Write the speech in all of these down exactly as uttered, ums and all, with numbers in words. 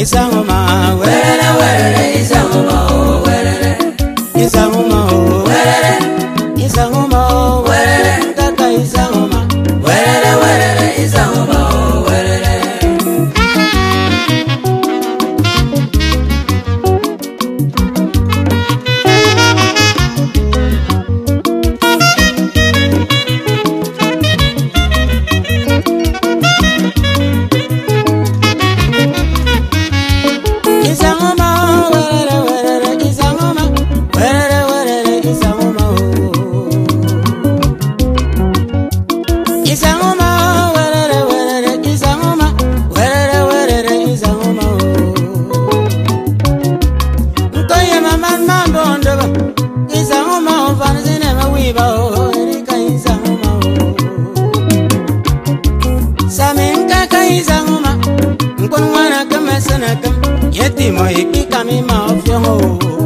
Isangoma, werere werere isangoma werere Isangoma, werere Isangoma, werere Kaka Isangoma, werere werere isangoma werere Isangoma, werere werere Isangoma, werere werere Isangoma, Isangoma, werere werere Isangoma, werere werere Isangoma, Nkoye mama mambo ndoba, Isangoma vanzine mawiba, Erika Isangoma, Saminka ka Isangoma, Nkonwana kama sana kama. Yeti mo ikika mi ma ofiongo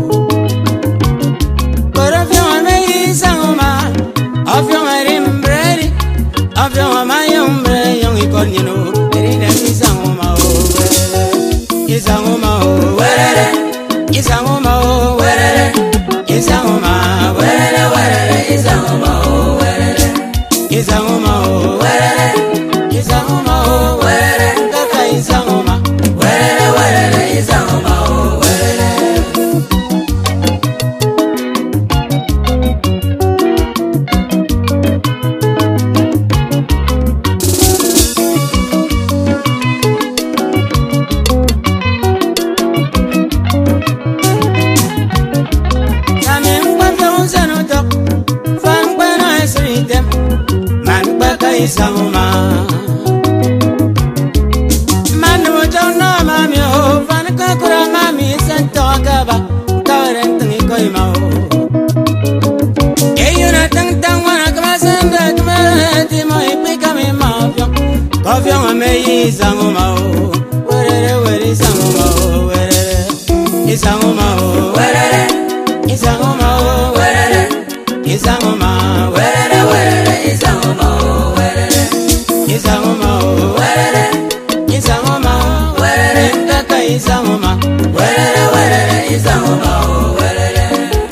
Korofiongo me isangoma Ofiongo rimbredi Ofiongo ma yombre Yong ikonyino Erine isangoma o werere Isangoma o werere Isangoma o werere Isangoma werere werere isangoma werere Isangoma o werere Isangoma o werere Kaka isangoma werere werere isangoma werere Isangoma Manu jona mami o fan ka kura mami santo akaba tawren tangi koy mao Eyuna tang tang wana kama sanda kama ti mo ipika mi mafyo Kofyo me isangoma o werere werere isangoma o werere Isangoma o werere Isangoma o werere Isangoma werere werere isangoma werere Isangoma o werere Isangoma werere Kaka Isangoma werere werere isangoma werere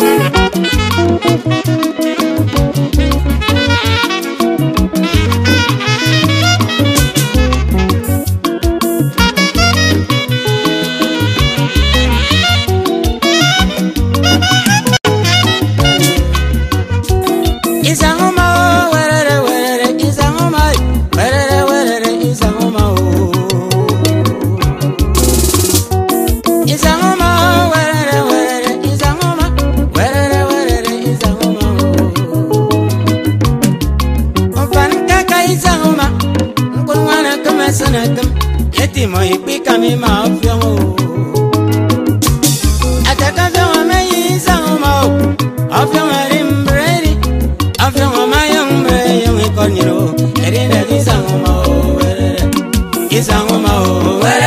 Isangoma werere werere Isangoma werere werere Isangoma o Isangoma werere werere Isangoma werere werere Isangoma o Ofan kaka Isangoma Nkunwana kama sana kam Yeti mo ipika mi ma ofiongo Ataka fiongo me Isangoma o Ofiongo rimbredi Ofiongo ma yombre yong ikonyiro Erine Isangoma o werere Isangoma o werere